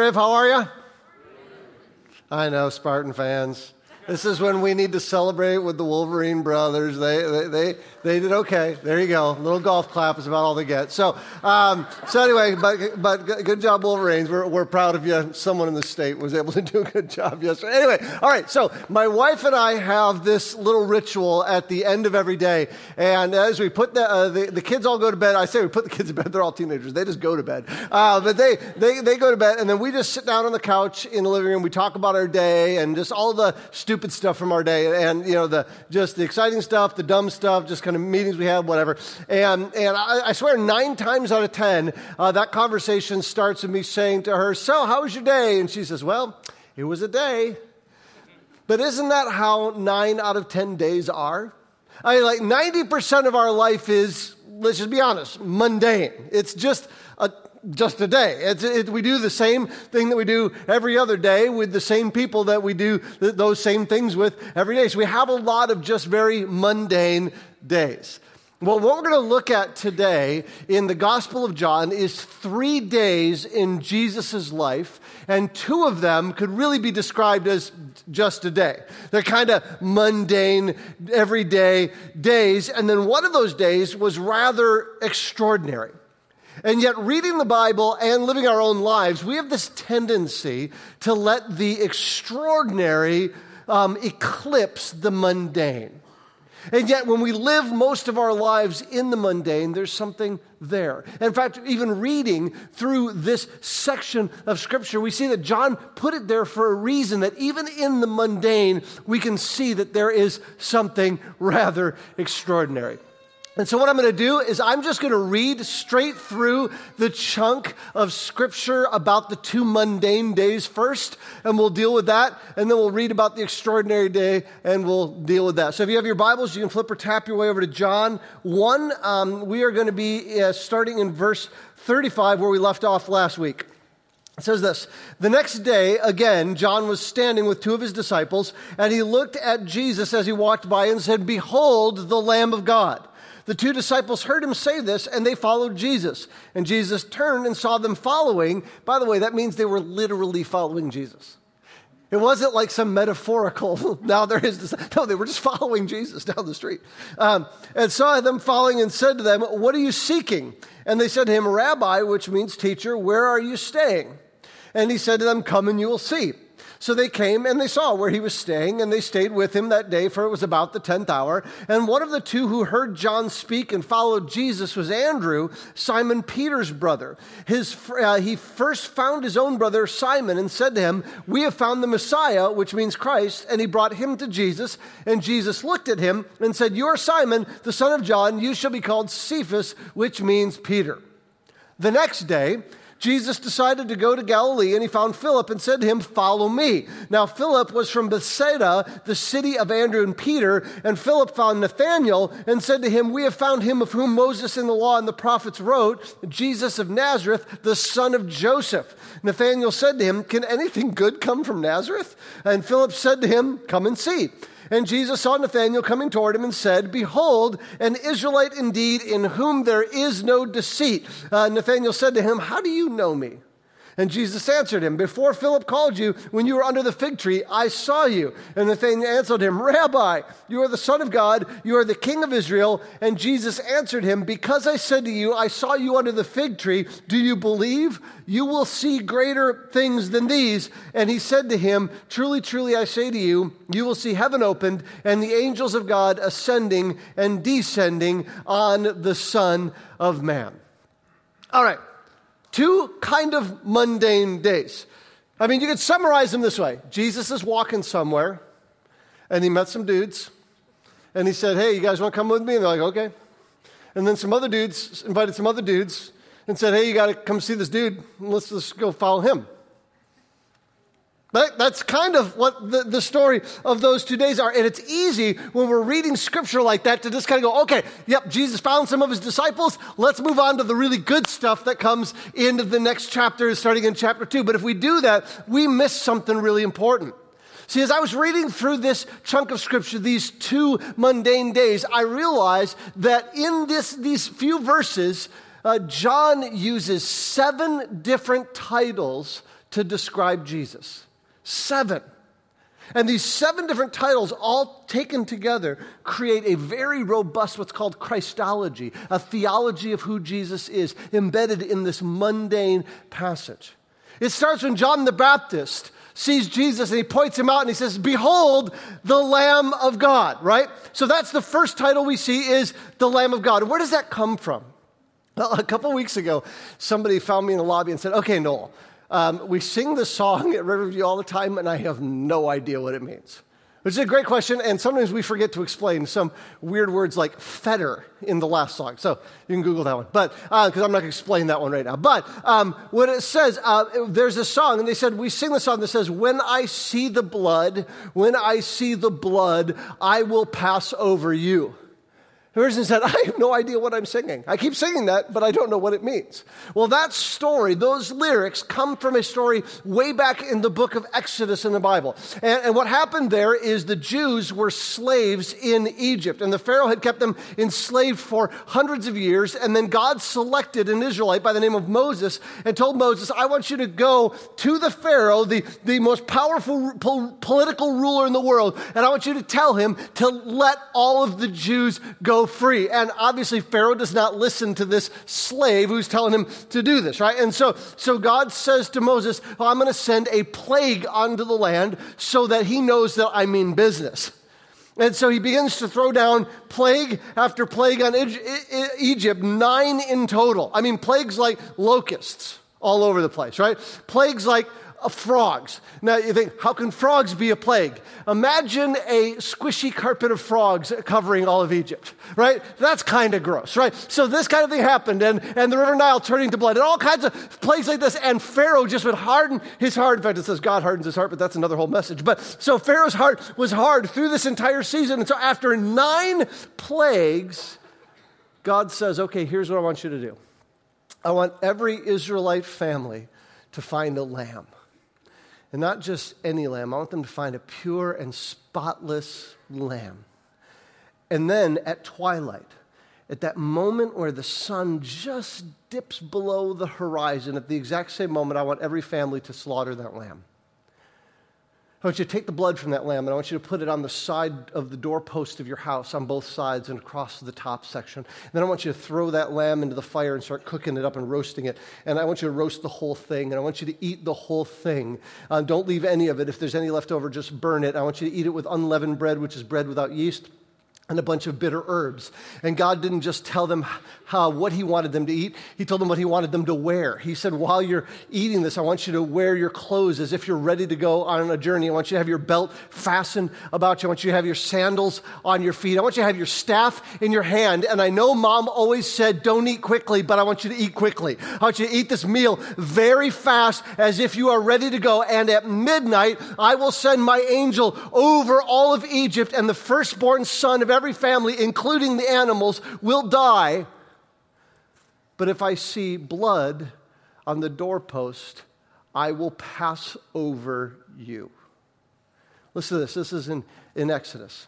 Dave, how are you? I know, Spartan fans. This is when we need to celebrate with the Wolverine brothers. They did okay. There you go. A little golf clap is about all they get. So anyway, but good job, Wolverines. We're proud of you. Someone in the state was able to do a good job yesterday. Anyway, all right. So my wife and I have this little ritual at the end of every day, and as we put the kids all go to bed. I say we put the kids to bed. They're all teenagers. They just go to bed. But they go to bed, and then we just sit down on the couch in the living room. We talk about our day and just all the stupid stuff from our day, and the exciting stuff, the dumb stuff, just kind of meetings we had, whatever. And I swear 9 times out of 10, that conversation starts with me saying to her, "So, how was your day?" And she says, "Well, it was a day." But isn't that how 9 out of 10 days are? I mean, like 90% of our life is, let's just be honest, mundane. It's just a day. We do the same thing that we do every other day with the same people that we do those same things with every day. So we have a lot of just very mundane days. Well, what we're going to look at today in the Gospel of John is 3 days in Jesus' life, and 2 of them could really be described as just a day. They're kind of mundane, everyday days, and then one of those days was rather extraordinary. And yet, reading the Bible and living our own lives, we have this tendency to let the extraordinary eclipse the mundane. And yet, when we live most of our lives in the mundane, there's something there. In fact, even reading through this section of Scripture, we see that John put it there for a reason, that even in the mundane, we can see that there is something rather extraordinary. And so what I'm going to do is I'm just going to read straight through the chunk of Scripture about the 2 mundane days first, and we'll deal with that, and then we'll read about the extraordinary day, and we'll deal with that. So if you have your Bibles, you can flip or tap your way over to John 1. We are going to be starting in verse 35 where we left off last week. It says this: "The next day, again, John was standing with 2 of his disciples, and he looked at Jesus as he walked by and said, 'Behold, the Lamb of God.' The 2 disciples heard him say this, and they followed Jesus. And Jesus turned and saw them following." By the way, that means they were literally following Jesus. It wasn't like some metaphorical, now there is this. No, they were just following Jesus down the street. And saw them following and said to them, "What are you seeking?" And they said to him, "Rabbi," which means teacher, "where are you staying?" And he said to them, "Come and you will see." So they came and they saw where he was staying, and they stayed with him that day, for it was about the 10th hour. And one of the 2 who heard John speak and followed Jesus was Andrew, Simon Peter's brother. He first found his own brother Simon and said to him, "We have found the Messiah," which means Christ, and he brought him to Jesus. And Jesus looked at him and said, "You are Simon, the son of John. You shall be called Cephas," which means Peter. The next day, Jesus decided to go to Galilee, and he found Philip and said to him, "Follow me." Now Philip was from Bethsaida, the city of Andrew and Peter, and Philip found Nathanael and said to him, "We have found him of whom Moses in the law and the prophets wrote, Jesus of Nazareth, the son of Joseph." Nathanael said to him, "Can anything good come from Nazareth?" And Philip said to him, "Come and see." And Jesus saw Nathanael coming toward him and said, "Behold, an Israelite indeed, in whom there is no deceit." Nathanael said to him, "How do you know me?" And Jesus answered him, "Before Philip called you, when you were under the fig tree, I saw you." And Nathanael answered him, "Rabbi, you are the Son of God, you are the King of Israel." And Jesus answered him, "Because I said to you, I saw you under the fig tree, do you believe? You will see greater things than these." And he said to him, "Truly, truly, I say to you, you will see heaven opened and the angels of God ascending and descending on the Son of Man." All right. 2 kind of mundane days. I mean, you could summarize them this way. Jesus is walking somewhere, and he met some dudes, and he said, "Hey, you guys want to come with me?" And they're like, "Okay." And then some other dudes invited some other dudes and said, "Hey, you got to come see this dude, and let's just go follow him." That's kind of what the story of those 2 days are. And it's easy when we're reading Scripture like that to just kind of go, okay, yep, Jesus found some of his disciples. Let's move on to the really good stuff that comes into the next chapter, starting in chapter 2. But if we do that, we miss something really important. See, as I was reading through this chunk of Scripture, these 2 mundane days, I realized that in these few verses, John uses 7 different titles to describe Jesus. 7. And these 7 different titles, all taken together, create a very robust, what's called Christology, a theology of who Jesus is, embedded in this mundane passage. It starts when John the Baptist sees Jesus and he points him out and he says, "Behold, the Lamb of God," right? So that's the first title we see is the Lamb of God. And where does that come from? Well, a couple weeks ago, somebody found me in the lobby and said, "Okay, Noel, we sing this song at Riverview all the time, and I have no idea what it means." Which is a great question, and sometimes we forget to explain some weird words like fetter in the last song. So you can Google that one, but because I'm not going to explain that one right now. But what it says, there's a song, and they said, we sing the song that says, when I see the blood, I will pass over you. The person said, "I have no idea what I'm singing. I keep singing that, but I don't know what it means." Well, that story, those lyrics come from a story way back in the book of Exodus in the Bible. And what happened there is the Jews were slaves in Egypt, and the Pharaoh had kept them enslaved for hundreds of years, and then God selected an Israelite by the name of Moses and told Moses, "I want you to go to the Pharaoh, the most powerful political ruler in the world, and I want you to tell him to let all of the Jews go free." And obviously Pharaoh does not listen to this slave who's telling him to do this, right? And so God says to Moses, "Well, I'm going to send a plague onto the land so that he knows that I mean business." And so he begins to throw down plague after plague on Egypt, 9 in total. I mean, plagues like locusts all over the place, right? Plagues like frogs. Now you think, how can frogs be a plague? Imagine a squishy carpet of frogs covering all of Egypt, right? That's kind of gross, right? So this kind of thing happened, and the River Nile turning to blood, and all kinds of plagues like this, and Pharaoh just would harden his heart. In fact, it says God hardens his heart, but that's another whole message. But so Pharaoh's heart was hard through this entire season, and so after 9 plagues, God says, "Okay, here's what I want you to do. I want every Israelite family to find a lamb. And not just any lamb. I want them to find a pure and spotless lamb. And then at twilight, at that moment where the sun just dips below the horizon, at the exact same moment, I want every family to slaughter that lamb. I want you to take the blood from that lamb, and I want you to put it on the side of the doorpost of your house, on both sides and across the top section. And then I want you to throw that lamb into the fire and start cooking it up and roasting it. And I want you to roast the whole thing, and I want you to eat the whole thing. Don't leave any of it. If there's any left over, just burn it. I want you to eat it with unleavened bread, which is bread without yeast, and a bunch of bitter herbs." And God didn't just tell them what he wanted them to eat. He told them what he wanted them to wear. He said, "While you're eating this, I want you to wear your clothes as if you're ready to go on a journey. I want you to have your belt fastened about you. I want you to have your sandals on your feet. I want you to have your staff in your hand." And I know Mom always said, "Don't eat quickly," but I want you to eat quickly. I want you to eat this meal very fast as if you are ready to go. "And at midnight, I will send my angel over all of Egypt, and the firstborn son of every family, including the animals, will die. But if I see blood on the doorpost, I will pass over you." Listen to this. This is in Exodus.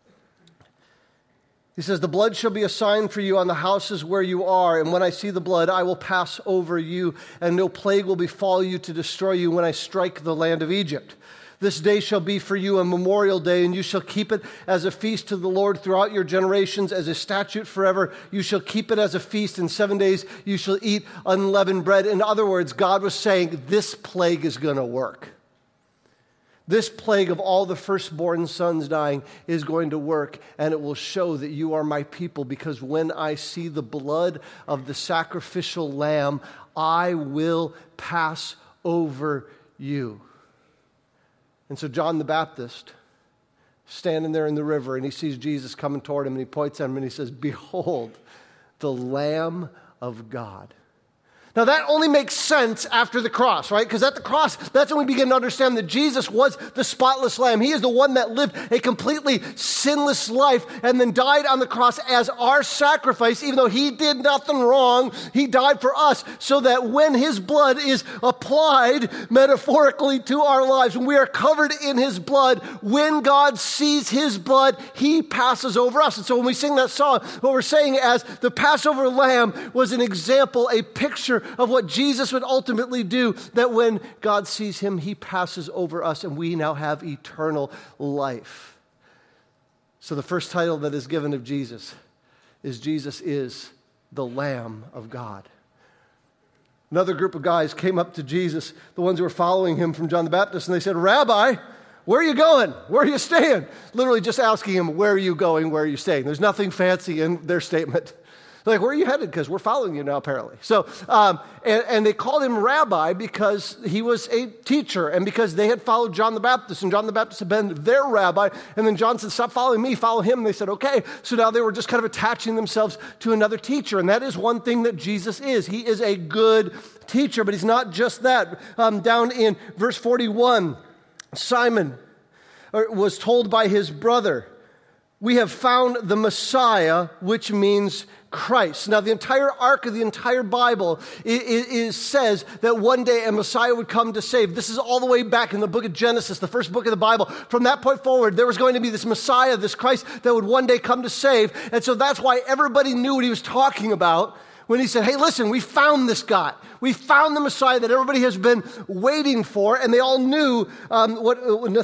He says, "The blood shall be a sign for you on the houses where you are, and when I see the blood, I will pass over you, and no plague will befall you to destroy you when I strike the land of Egypt. This day shall be for you a memorial day, and you shall keep it as a feast to the Lord throughout your generations, as a statute forever. You shall keep it as a feast. In 7 days you shall eat unleavened bread." In other words, God was saying, this plague is going to work. This plague of all the firstborn sons dying is going to work, and it will show that you are my people, because when I see the blood of the sacrificial lamb, I will pass over you. And so John the Baptist, standing there in the river, and he sees Jesus coming toward him, and he points at him, and he says, "Behold, the Lamb of God." Now that only makes sense after the cross, right? Because at the cross, that's when we begin to understand that Jesus was the spotless lamb. He is the one that lived a completely sinless life and then died on the cross as our sacrifice. Even though he did nothing wrong, he died for us, so that when his blood is applied metaphorically to our lives, when we are covered in his blood, when God sees his blood, he passes over us. And so when we sing that song, what we're saying as the Passover lamb was an example, a picture of what Jesus would ultimately do, that when God sees him, he passes over us and we now have eternal life. So the first title that is given of Jesus is the Lamb of God. Another group of guys came up to Jesus, the ones who were following him from John the Baptist, and they said, "Rabbi, where are you going? Where are you staying?" Literally just asking him, where are you going? Where are you staying? There's nothing fancy in their statement. Like, where are you headed? Because we're following you now, apparently. So, and they called him Rabbi because he was a teacher and because they had followed John the Baptist, and John the Baptist had been their rabbi. And then John said, "Stop following me, follow him." And they said, "Okay." So now they were just kind of attaching themselves to another teacher. And that is one thing that Jesus is. He is a good teacher, but he's not just that. Down in verse 41, Simon was told by his brother, "We have found the Messiah," which means Christ. Now, the entire arc of the entire Bible says that one day a Messiah would come to save. This is all the way back in the book of Genesis, the first book of the Bible. From that point forward, there was going to be this Messiah, this Christ, that would one day come to save. And so that's why everybody knew what he was talking about when he said, "Hey, listen, we found this guy. We found the Messiah that everybody has been waiting for." And they all knew what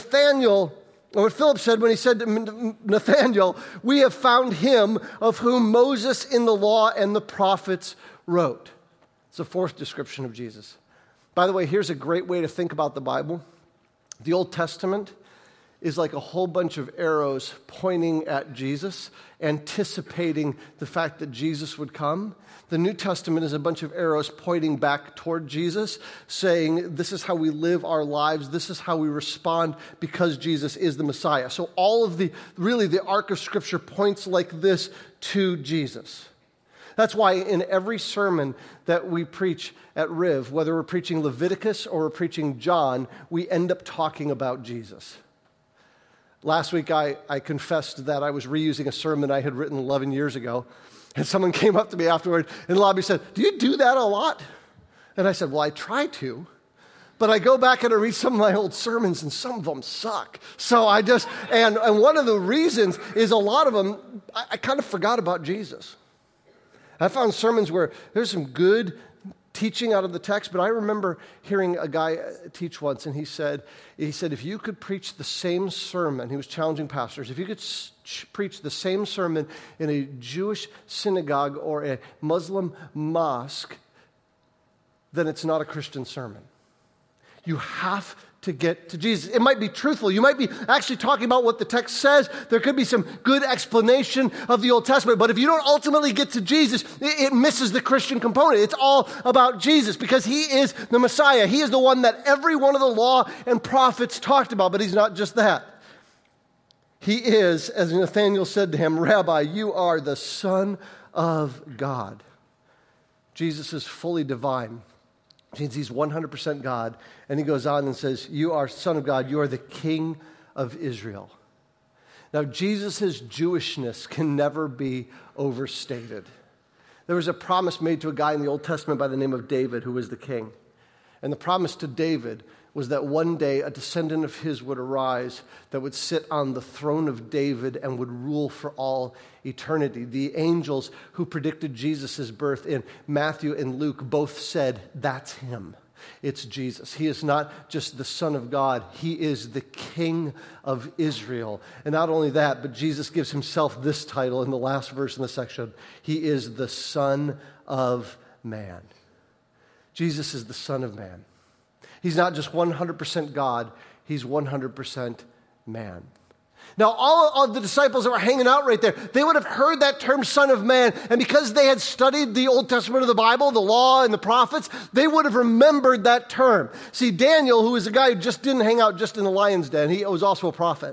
Philip said when he said to Nathanael, "We have found him of whom Moses in the law and the prophets wrote." It's the fourth description of Jesus. By the way, here's a great way to think about the Bible. The Old Testament is like a whole bunch of arrows pointing at Jesus, anticipating the fact that Jesus would come. The New Testament is a bunch of arrows pointing back toward Jesus, saying this is how we live our lives, this is how we respond because Jesus is the Messiah. So all of the arc of Scripture points like this to Jesus. That's why in every sermon that we preach at Riv, whether we're preaching Leviticus or we're preaching John, we end up talking about Jesus. Last week, I confessed that I was reusing a sermon I had written 11 years ago, and someone came up to me afterward in the lobby and said, "Do you do that a lot?" And I said, "Well, I try to, but I go back and I read some of my old sermons, and some of them suck." So and one of the reasons is a lot of them, I kind of forgot about Jesus. I found sermons where there's some good teaching out of the text, but I remember hearing a guy teach once, and he said, if you could preach the same sermon, he was challenging pastors, if you could preach the same sermon in a Jewish synagogue or a Muslim mosque, then it's not a Christian sermon. You have to get to Jesus. It might be truthful. You might be actually talking about what the text says. There could be some good explanation of the Old Testament. But if you don't ultimately get to Jesus, it misses the Christian component. It's all about Jesus because he is the Messiah. He is the one that every one of the law and prophets talked about. But he's not just that. He is, as Nathanael said to him, "Rabbi, you are the Son of God." Jesus is fully divine. Means he's 100% God. And he goes on and says, "You are Son of God. You are the King of Israel." Now, Jesus' Jewishness can never be overstated. There was a promise made to a guy in the Old Testament by the name of David, who was the king. And the promise to David was that one day a descendant of his would arise that would sit on the throne of David and would rule for all eternity. The angels who predicted Jesus' birth in Matthew and Luke both said, that's him. It's Jesus. He is not just the Son of God. He is the King of Israel. And not only that, but Jesus gives himself this title in the last verse in the section. He is the Son of Man. Jesus is the Son of Man. He's not just 100% God, he's 100% man. Now, all of the disciples that were hanging out right there, they would have heard that term Son of Man, and because they had studied the Old Testament of the Bible, the law and the prophets, they would have remembered that term. See, Daniel, who was a guy who just didn't hang out just in the lion's den, he was also a prophet.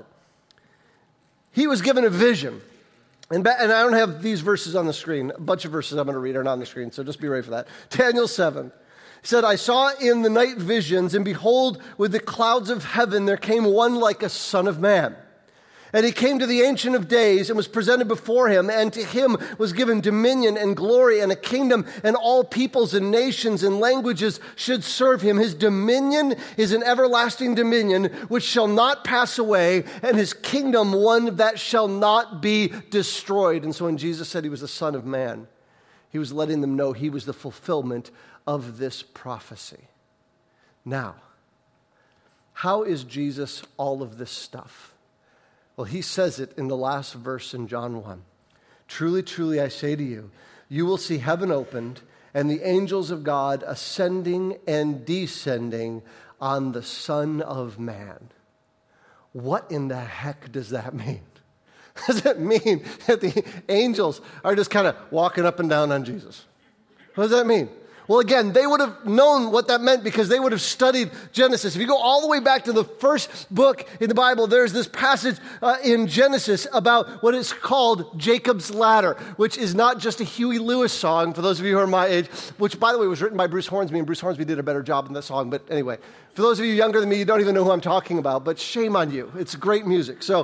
He was given a vision. And I don't have these verses on the screen. A bunch of verses I'm going to read are not on the screen, so just be ready for that. Daniel 7. He said, "I saw in the night visions, and behold, with the clouds of heaven there came one like a son of man. And he came to the Ancient of Days and was presented before him, and to him was given dominion and glory and a kingdom, and all peoples and nations and languages should serve him. His dominion is an everlasting dominion which shall not pass away, and his kingdom one that shall not be destroyed." And so when Jesus said he was the Son of Man, he was letting them know he was the fulfillment of this prophecy. Now, how is Jesus all of this stuff? Well, he says it in the last verse in John 1. Truly, truly, I say to you, you will see heaven opened and the angels of God ascending and descending on the Son of Man. What in the heck does that mean? Does it mean that the angels are just kind of walking up and down on Jesus? What does that mean? Well, again, they would have known what that meant because they would have studied Genesis. If you go all the way back to the first book in the Bible, there's this passage in Genesis about what is called Jacob's Ladder, which is not just a Huey Lewis song, for those of you who are my age, which, by the way, was written by Bruce Hornsby, and Bruce Hornsby did a better job in that song. But anyway, for those of you younger than me, you don't even know who I'm talking about, but shame on you. It's great music. So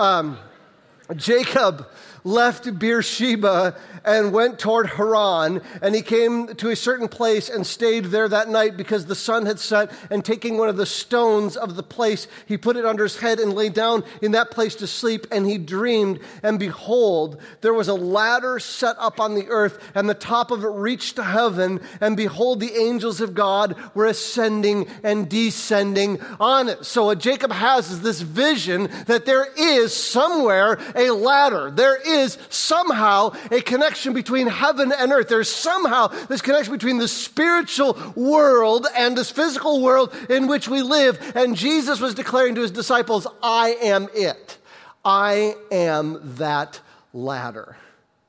Jacob left Beersheba and went toward Haran, and he came to a certain place and stayed there that night because the sun had set, and taking one of the stones of the place, he put it under his head and lay down in that place to sleep, and he dreamed, and behold, there was a ladder set up on the earth, and the top of it reached to heaven, and behold, the angels of God were ascending and descending on it. So what Jacob has is this vision that there is somewhere a ladder. There is somehow a connection between heaven and earth. There's somehow this connection between the spiritual world and this physical world in which we live. And Jesus was declaring to his disciples, I am it. I am that ladder.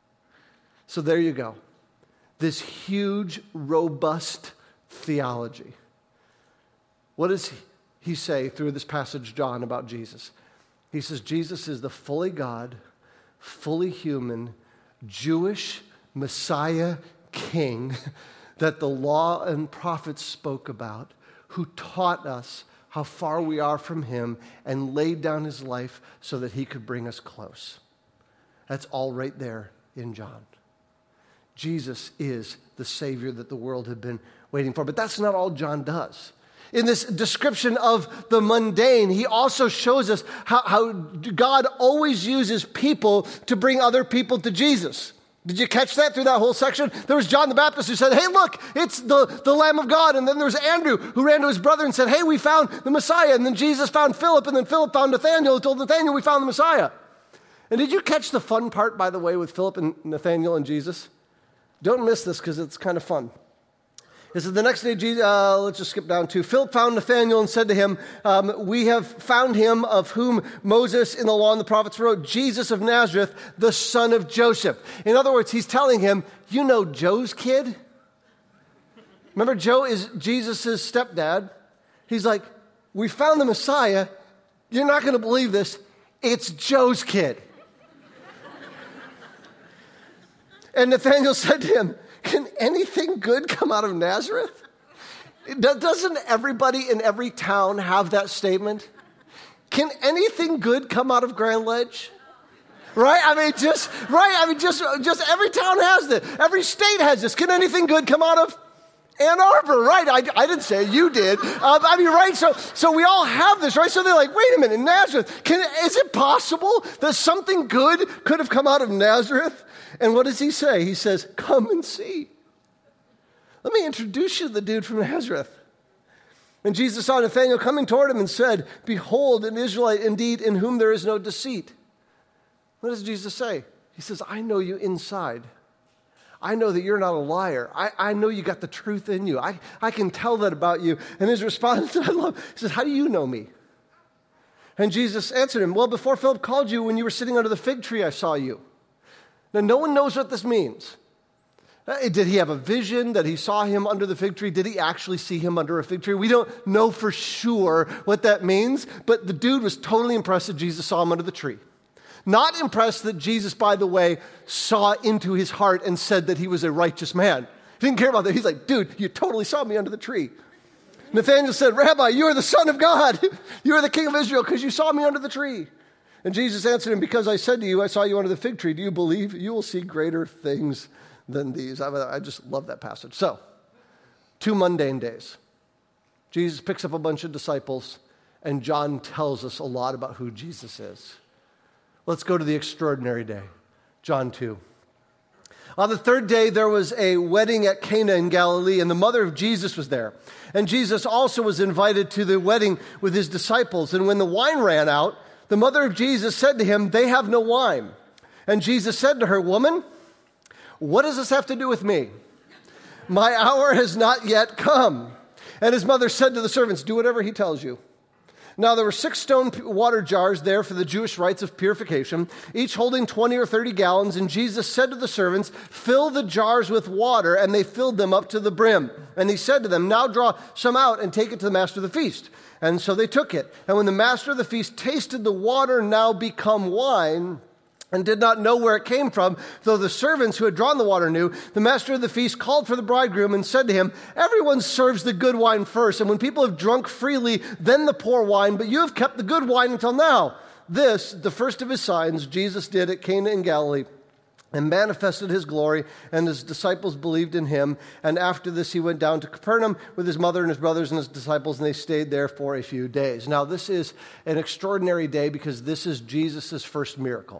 So there you go. This huge, robust theology. What does he say through this passage, John, about Jesus? He says, Jesus is the fully God, fully human, Jewish Messiah King that the law and prophets spoke about, who taught us how far we are from him and laid down his life so that he could bring us close. That's all right there in John. Jesus is the Savior that the world had been waiting for. But that's not all John does. In this description of the mundane, he also shows us how God always uses people to bring other people to Jesus. Did you catch that through that whole section? There was John the Baptist who said, hey, look, it's the Lamb of God. And then there was Andrew who ran to his brother and said, hey, we found the Messiah. And then Jesus found Philip, and then Philip found Nathanael and told Nathanael, we found the Messiah. And did you catch the fun part, by the way, with Philip and Nathanael and Jesus? Don't miss this because it's kind of fun. It says, the next day, let's just skip down to, Philip found Nathanael and said to him, we have found him of whom Moses in the law and the prophets wrote, Jesus of Nazareth, the son of Joseph. In other words, he's telling him, you know Joe's kid? Remember, Joe is Jesus' stepdad. He's like, we found the Messiah. You're not going to believe this. It's Joe's kid. And Nathanael said to him, can anything good come out of Nazareth? Doesn't everybody in every town have that statement? Can anything good come out of Grand Ledge? Right? Just every town has this. Every state has this. Can anything good come out of Ann Arbor? Right? I didn't say it, you did. Right? So we all have this, right? So they're like, wait a minute, Nazareth, is it possible that something good could have come out of Nazareth? And what does he say? He says, come and see. Let me introduce you to the dude from Nazareth. And Jesus saw Nathanael coming toward him and said, behold, an Israelite indeed in whom there is no deceit. What does Jesus say? He says, I know you inside. I know that you're not a liar. I know you got the truth in you. I can tell that about you. And his response, I love, he says, how do you know me? And Jesus answered him, well, before Philip called you, when you were sitting under the fig tree, I saw you. Now, no one knows what this means. Did he have a vision that he saw him under the fig tree? Did he actually see him under a fig tree? We don't know for sure what that means, but the dude was totally impressed that Jesus saw him under the tree. Not impressed that Jesus, by the way, saw into his heart and said that he was a righteous man. He didn't care about that. He's like, dude, you totally saw me under the tree. Nathanael said, Rabbi, you are the Son of God. You are the King of Israel because you saw me under the tree. And Jesus answered him, because I said to you, I saw you under the fig tree. Do you believe? You will see greater things than these. I just love that passage. So, 2 mundane days. Jesus picks up a bunch of disciples, and John tells us a lot about who Jesus is. Let's go to the extraordinary day, John 2. On the third day, there was a wedding at Cana in Galilee, and the mother of Jesus was there. And Jesus also was invited to the wedding with his disciples. And when the wine ran out, the mother of Jesus said to him, "They have no wine." And Jesus said to her, "Woman, what does this have to do with me? My hour has not yet come." And his mother said to the servants, "Do whatever he tells you." Now there were 6 stone water jars there for the Jewish rites of purification, each holding 20 or 30 gallons. And Jesus said to the servants, "Fill the jars with water," and they filled them up to the brim. And he said to them, "Now draw some out and take it to the master of the feast." And so they took it. And when the master of the feast tasted the water now become wine, and did not know where it came from, though the servants who had drawn the water knew, the master of the feast called for the bridegroom and said to him, "Everyone serves the good wine first, and when people have drunk freely, then the poor wine, but you have kept the good wine until now." This, the first of his signs, Jesus did at Cana in Galilee, and manifested his glory, and his disciples believed in him. And after this, he went down to Capernaum with his mother and his brothers and his disciples, and they stayed there for a few days. Now, this is an extraordinary day because this is Jesus' first miracle.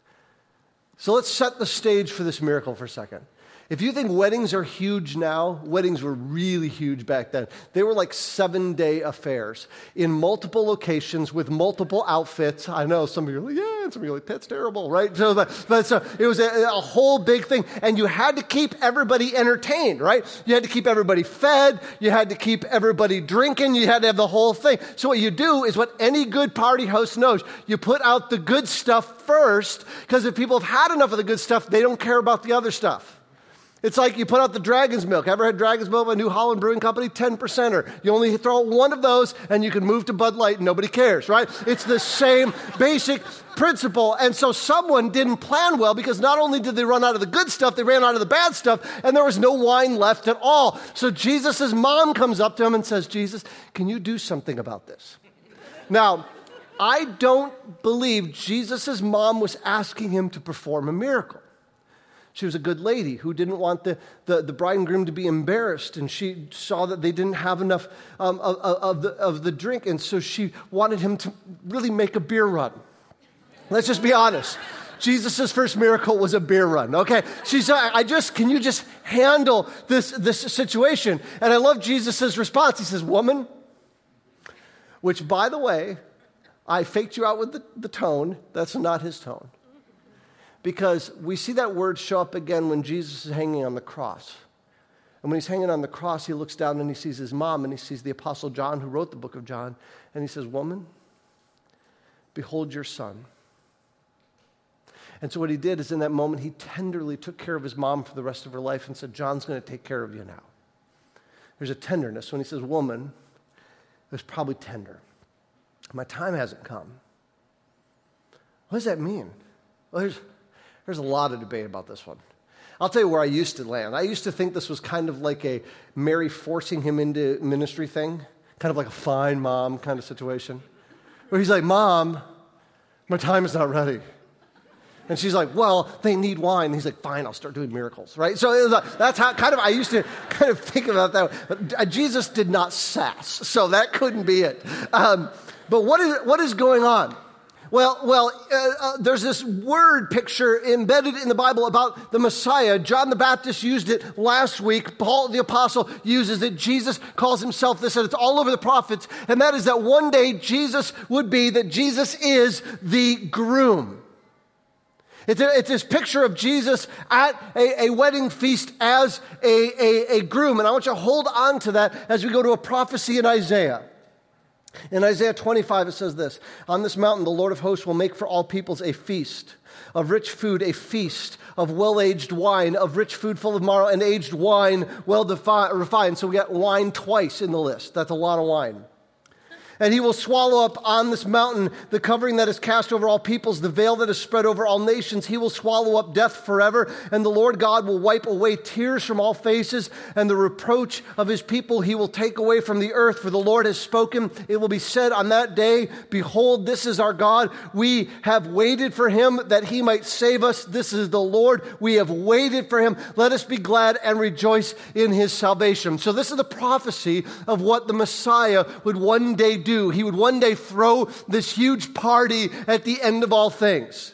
So let's set the stage for this miracle for a second. If you think weddings are huge now, weddings were really huge back then. They were like 7-day affairs in multiple locations with multiple outfits. I know some of you are like, yeah, and some of you are like, that's terrible, right? So it was a whole big thing. And you had to keep everybody entertained, right? You had to keep everybody fed. You had to keep everybody drinking. You had to have the whole thing. So what you do is what any good party host knows. You put out the good stuff first, because if people have had enough of the good stuff, they don't care about the other stuff. It's like you put out the Dragon's Milk. Ever had Dragon's Milk by New Holland Brewing Company? 10%er. You only throw out one of those and you can move to Bud Light and nobody cares, right? It's the same basic principle. And so someone didn't plan well because not only did they run out of the good stuff, they ran out of the bad stuff, and there was no wine left at all. So Jesus' mom comes up to him and says, "Jesus, can you do something about this?" Now, I don't believe Jesus' mom was asking him to perform a miracle. She was a good lady who didn't want the bride and groom to be embarrassed, and she saw that they didn't have enough of the drink, and so she wanted him to really make a beer run. Let's just be honest. Jesus' first miracle was a beer run, okay? She said, can you just handle this situation? And I love Jesus' response. He says, "Woman," which, by the way, I faked you out with the tone. That's not his tone. Because we see that word show up again when Jesus is hanging on the cross. And when he's hanging on the cross, he looks down and he sees his mom, and he sees the Apostle John, who wrote the book of John, and he says, "Woman, behold your son." And so what he did is in that moment, he tenderly took care of his mom for the rest of her life and said, "John's going to take care of you now." There's a tenderness. When he says woman, it was probably tender. My time hasn't come. What does that mean? Well, there's a lot of debate about this one. I'll tell you where I used to land. I used to think this was kind of like a Mary forcing him into ministry thing, kind of like a fine mom kind of situation, where he's like, "Mom, my time is not ready." And she's like, "Well, they need wine." And he's like, "Fine, I'll start doing miracles," right? So it was like, that's how kind of I used to kind of think about that. But Jesus did not sass, so that couldn't be it. But what is going on? Well, there's this word picture embedded in the Bible about the Messiah. John the Baptist used it last week. Paul the Apostle uses it. Jesus calls himself this, and it's all over the prophets. And that is that one day Jesus is the groom. It's this picture of Jesus at a wedding feast as a groom. And I want you to hold on to that as we go to a prophecy in Isaiah. In Isaiah 25, it says this: "On this mountain, the Lord of hosts will make for all peoples a feast of rich food, a feast of well-aged wine, of rich food full of marrow, and aged wine well refined." So we got wine twice in the list. That's a lot of wine. "And he will swallow up on this mountain the covering that is cast over all peoples, the veil that is spread over all nations. He will swallow up death forever, and the Lord God will wipe away tears from all faces, and the reproach of his people he will take away from the earth. For the Lord has spoken. It will be said on that day, behold, this is our God. We have waited for him that he might save us. This is the Lord. We have waited for him. Let us be glad and rejoice in his salvation." So this is the prophecy of what the Messiah would one day do. He would one day throw this huge party at the end of all things.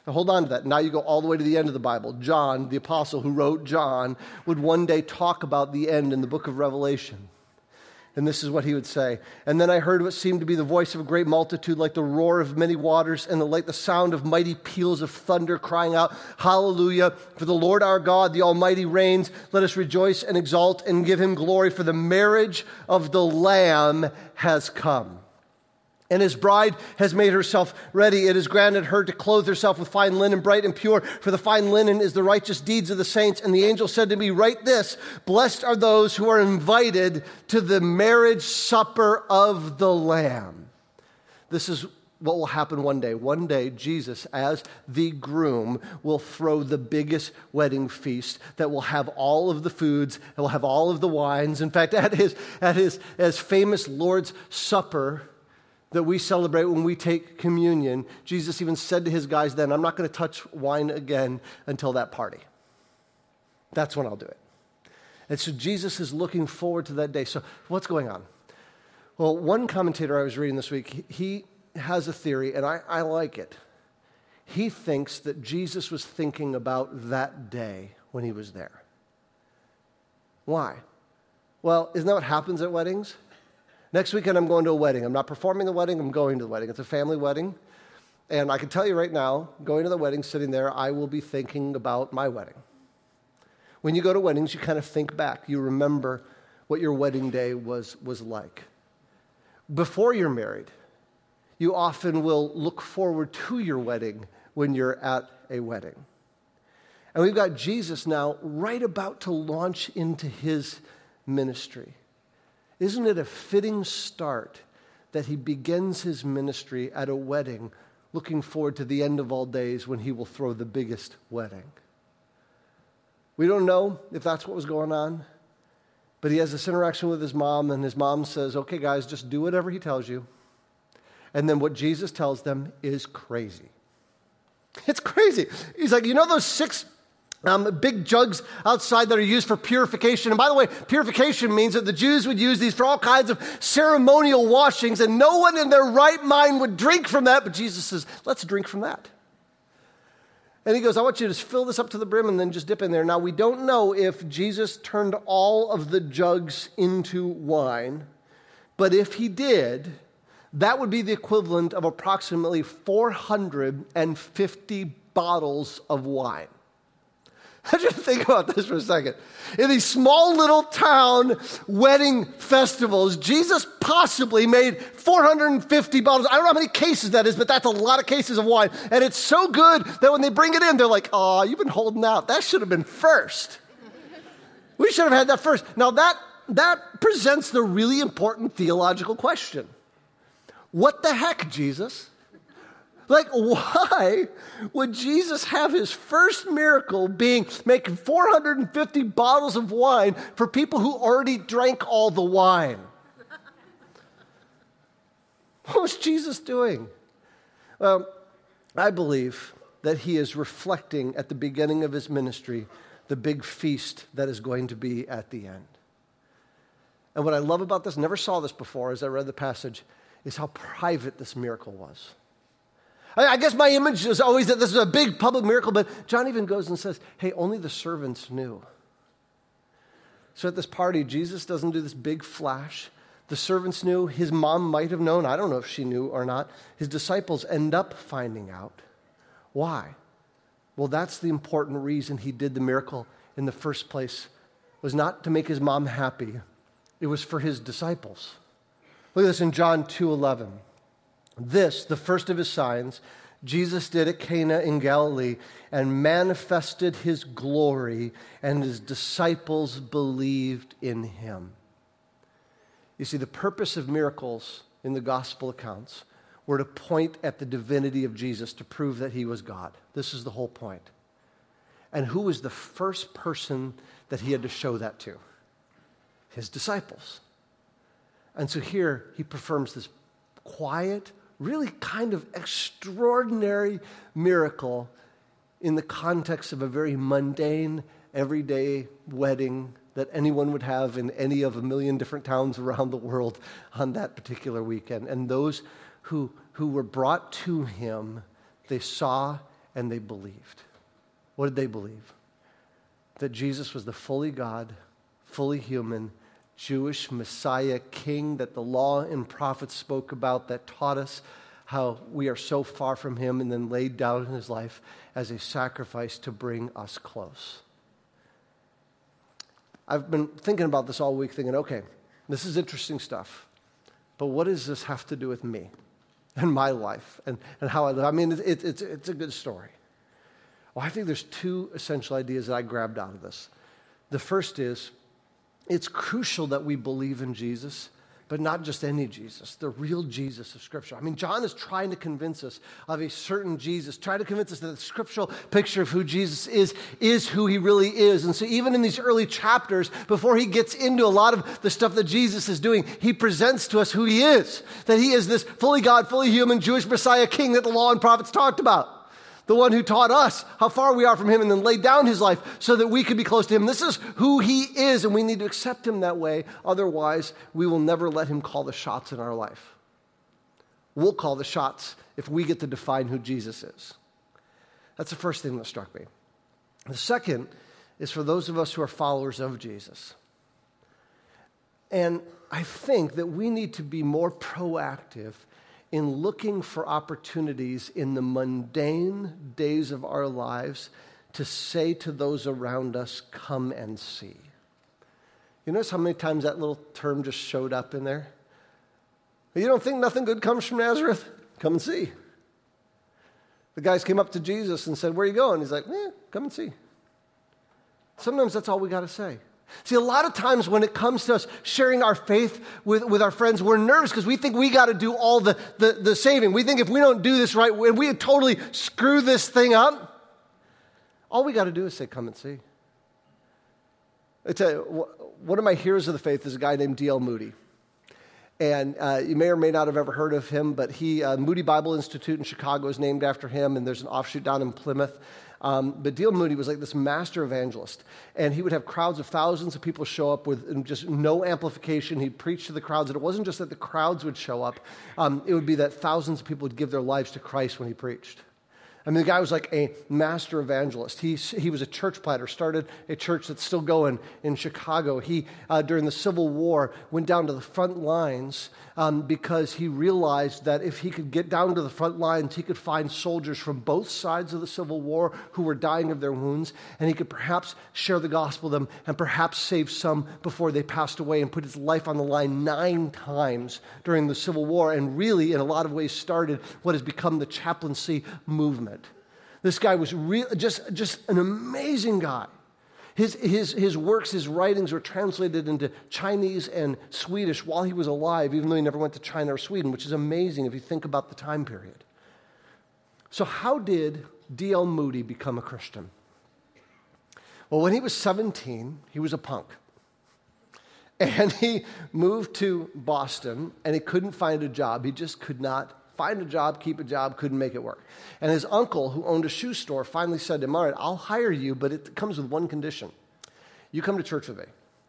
Now hold on to that. Now you go all the way to the end of the Bible. John, the apostle who wrote John, would one day talk about the end in the book of Revelation. And this is what he would say. And then I heard what seemed to be the voice of a great multitude, like the roar of many waters, and like the sound of mighty peals of thunder, crying out, Hallelujah, for the Lord our God, the Almighty reigns. Let us rejoice and exult and give him glory, for the marriage of the Lamb has come. And his bride has made herself ready. It is granted her to clothe herself with fine linen, bright and pure, for the fine linen is the righteous deeds of the saints. And the angel said to me, write this, blessed are those who are invited to the marriage supper of the Lamb. This is what will happen one day. One day, Jesus, as the groom, will throw the biggest wedding feast that will have all of the foods, it will have all of the wines. In fact, at his as famous Lord's Supper that we celebrate when we take communion, Jesus even said to his guys then, I'm not going to touch wine again until that party. That's when I'll do it. And so Jesus is looking forward to that day. So what's going on? Well, one commentator I was reading this week, he has a theory, and I like it. He thinks that Jesus was thinking about that day when he was there. Why? Well, isn't that what happens at weddings? Next weekend, I'm going to a wedding. I'm not performing the wedding, I'm going to the wedding. It's a family wedding. And I can tell you right now, going to the wedding, sitting there, I will be thinking about my wedding. When you go to weddings, you kind of think back. You remember what your wedding day was like. Before you're married, you often will look forward to your wedding when you're at a wedding. And we've got Jesus now right about to launch into his ministry. Isn't it a fitting start that he begins his ministry at a wedding, looking forward to the end of all days when he will throw the biggest wedding? We don't know if that's what was going on, but he has this interaction with his mom, and his mom says, okay, guys, just do whatever he tells you. And then what Jesus tells them is crazy. It's crazy. He's like, you know those 6 big jugs outside that are used for purification. And by the way, purification means that the Jews would use these for all kinds of ceremonial washings, and no one in their right mind would drink from that. But Jesus says, let's drink from that. And he goes, I want you to just fill this up to the brim and then just dip in there. Now, we don't know if Jesus turned all of the jugs into wine, but if he did, that would be the equivalent of approximately 450 bottles of wine. I just think about this for a second. In these small little town wedding festivals, Jesus possibly made 450 bottles. I don't know how many cases that is, but that's a lot of cases of wine. And it's so good that when they bring it in, they're like, oh, you've been holding out. That should have been first. We should have had that first. Now that presents the really important theological question. What the heck, Jesus? Like, why would Jesus have his first miracle being making 450 bottles of wine for people who already drank all the wine? What was Jesus doing? Well, I believe that he is reflecting at the beginning of his ministry the big feast that is going to be at the end. And what I love about this, never saw this before as I read the passage, is how private this miracle was. I guess my image is always that this is a big public miracle, but John even goes and says, hey, only the servants knew. So at this party, Jesus doesn't do this big flash. The servants knew. His mom might have known. I don't know if she knew or not. His disciples end up finding out. Why? Well, that's the important reason he did the miracle in the first place, was not to make his mom happy. It was for his disciples. Look at this in John 2:11. This, the first of his signs, Jesus did at Cana in Galilee and manifested his glory, and his disciples believed in him. You see, the purpose of miracles in the gospel accounts were to point at the divinity of Jesus, to prove that he was God. This is the whole point. And who was the first person that he had to show that to? His disciples. And so here he performs this quiet, really kind of extraordinary miracle in the context of a very mundane, everyday wedding that anyone would have in any of 1 million different towns around the world on that particular weekend. And those who were brought to him, they saw and they believed. What did they believe? That Jesus was the fully God, fully human, Jewish Messiah, King that the law and prophets spoke about, that taught us how we are so far from him, and then laid down his life as a sacrifice to bring us close. I've been thinking about this all week, thinking, okay, this is interesting stuff, but what does this have to do with me and my life and how I live? I mean, it's a good story. Well, I think there's two essential ideas that I grabbed out of this. The first is, it's crucial that we believe in Jesus, but not just any Jesus, the real Jesus of Scripture. I mean, John is trying to convince us of a certain Jesus, trying to convince us that the scriptural picture of who Jesus is who he really is. And so even in these early chapters, before he gets into a lot of the stuff that Jesus is doing, he presents to us who he is, that he is this fully God, fully human, Jewish Messiah King that the law and prophets talked about. The one who taught us how far we are from him and then laid down his life so that we could be close to him. This is who he is, and we need to accept him that way. Otherwise, we will never let him call the shots in our life. We'll call the shots if we get to define who Jesus is. That's the first thing that struck me. The second is for those of us who are followers of Jesus. And I think that we need to be more proactive in looking for opportunities in the mundane days of our lives to say to those around us, come and see. You notice how many times that little term just showed up in there? You don't think nothing good comes from Nazareth? Come and see. The guys came up to Jesus and said, where are you going? He's like, come and see. Sometimes that's all we got to say. See, a lot of times when it comes to us sharing our faith with our friends, we're nervous because we think we got to do all the saving. We think if we don't do this right, and we totally screw this thing up, all we got to do is say, come and see. I tell you, one of my heroes of the faith is a guy named D.L. Moody. And you may or may not have ever heard of him, but Moody Bible Institute in Chicago is named after him, and there's an offshoot down in Plymouth. But D.L. Moody was like this master evangelist, and he would have crowds of thousands of people show up with just no amplification. He'd preach to the crowds, and it wasn't just that the crowds would show up. It would be that thousands of people would give their lives to Christ when he preached. I mean, the guy was like a master evangelist. He was a church planter, started a church that's still going in Chicago. He, during the Civil War, went down to the front lines because he realized that if he could get down to the front lines, he could find soldiers from both sides of the Civil War who were dying of their wounds, and he could perhaps share the gospel with them and perhaps save some before they passed away, and put his life on the line 9 times during the Civil War, and really, in a lot of ways, started what has become the chaplaincy movement. This guy was just an amazing guy. His works, his writings were translated into Chinese and Swedish while he was alive, even though he never went to China or Sweden, which is amazing if you think about the time period. So how did D.L. Moody become a Christian? Well, when he was 17, he was a punk. And he moved to Boston, and he couldn't find a job. He just could not find a job, keep a job, couldn't make it work. And his uncle, who owned a shoe store, finally said to him, all right, I'll hire you, but it comes with one condition. You come to church with me.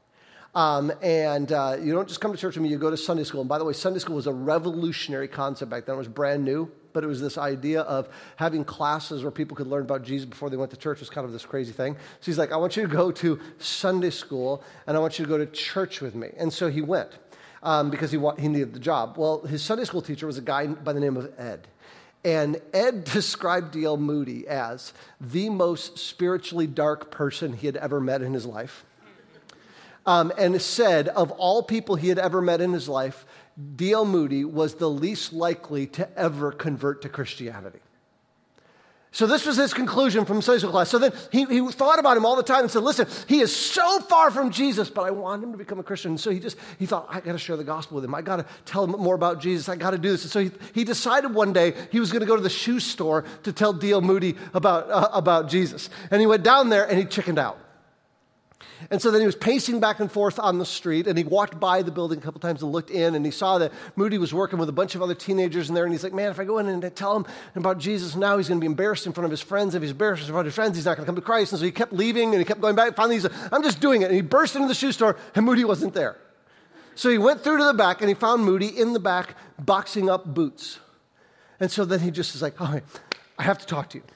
You don't just come to church with me, you go to Sunday school. And by the way, Sunday school was a revolutionary concept back then. It was brand new, but it was this idea of having classes where people could learn about Jesus before they went to church. It was kind of this crazy thing. So he's like, I want you to go to Sunday school, and I want you to go to church with me. And so he went. Because he needed the job. Well, his Sunday school teacher was a guy by the name of Ed. And Ed described D.L. Moody as the most spiritually dark person he had ever met in his life. And said, of all people he had ever met in his life, D.L. Moody was the least likely to ever convert to Christianity. So this was his conclusion from Sunday school class. So then he thought about him all the time and said, listen, he is so far from Jesus, but I want him to become a Christian. So he thought, I got to share the gospel with him. I got to tell him more about Jesus. I got to do this. And so he decided one day he was going to go to the shoe store to tell D.L. Moody about Jesus. And he went down there and he chickened out. And so then he was pacing back and forth on the street, and he walked by the building a couple times and looked in, and he saw that Moody was working with a bunch of other teenagers in there, and he's like, man, if I go in and tell him about Jesus now, he's going to be embarrassed in front of his friends. If he's embarrassed in front of his friends, he's not going to come to Christ. And so he kept leaving, and he kept going back. Finally, he said, I'm just doing it. And he burst into the shoe store, and Moody wasn't there. So he went through to the back, and he found Moody in the back boxing up boots. And so then he just is like, all right, I have to talk to you.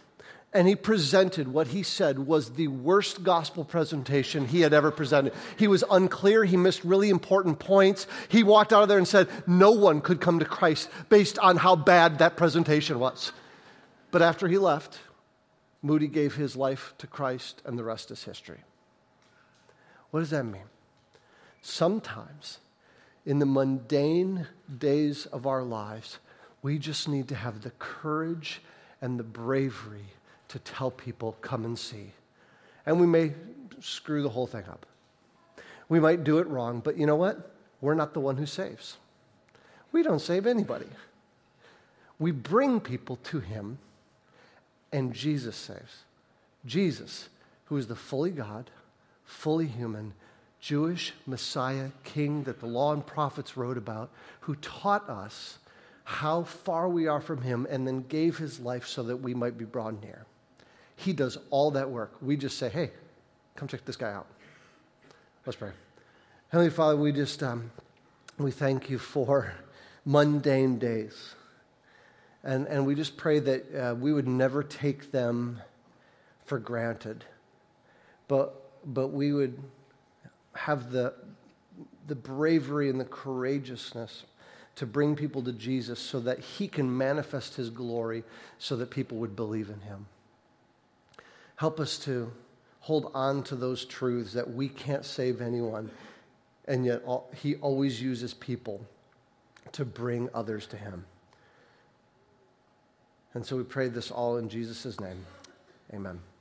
And he presented what he said was the worst gospel presentation he had ever presented. He was unclear. He missed really important points. He walked out of there and said no one could come to Christ based on how bad that presentation was. But after he left, Moody gave his life to Christ, and the rest is history. What does that mean? Sometimes in the mundane days of our lives, we just need to have the courage and the bravery to tell people, come and see. And we may screw the whole thing up. We might do it wrong, but you know what? We're not the one who saves. We don't save anybody. We bring people to him, and Jesus saves. Jesus, who is the fully God, fully human, Jewish Messiah, King that the law and prophets wrote about, who taught us how far we are from him and then gave his life so that we might be brought near. He does all that work. We just say, hey, come check this guy out. Let's pray. Heavenly Father, we thank you for mundane days. And we just pray that we would never take them for granted. But we would have the bravery and the courageousness to bring people to Jesus so that he can manifest his glory so that people would believe in him. Help us to hold on to those truths that we can't save anyone, and yet he always uses people to bring others to him. And so we pray this all in Jesus' name. Amen.